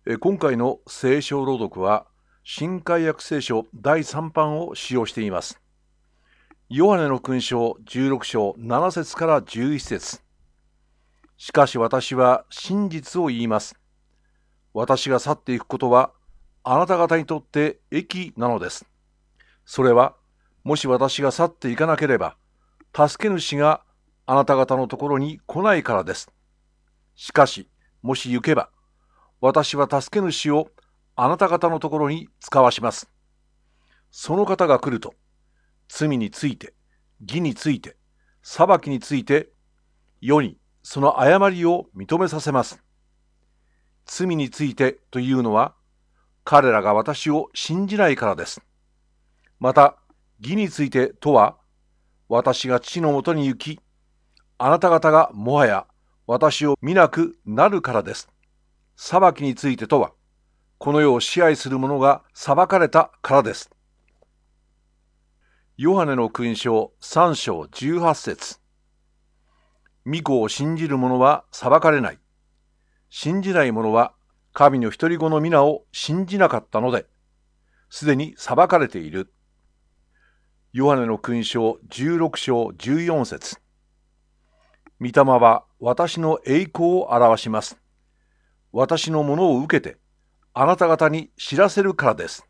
今回の聖書朗読は新海約聖書第3版を使用しています。ヨハネの勲章16章7節から11節。しかし私は真実を言います。私が去っていくことはあなた方にとって益なのです。それはもし私が去っていかなければ助け主があなた方のところに来ないからです。しかしもし行けば私は助け主をあなた方のところに使わします。その方が来ると、罪について、義について、裁きについて、世にその誤りを認めさせます。罪についてというのは、彼らが私を信じないからです。また、義についてとは、私が父のもとに行き、あなた方がもはや私を見なくなるからです。裁きについてとは、この世を支配する者が裁かれたからです。ヨハネの勲章3章18節。御子を信じる者は裁かれない。信じない者は神の一人子の皆を信じなかったので、すでに裁かれている。ヨハネの勲章16章14節。御霊は私の栄光を表します。私のものを受けて、あなた方に知らせるからです。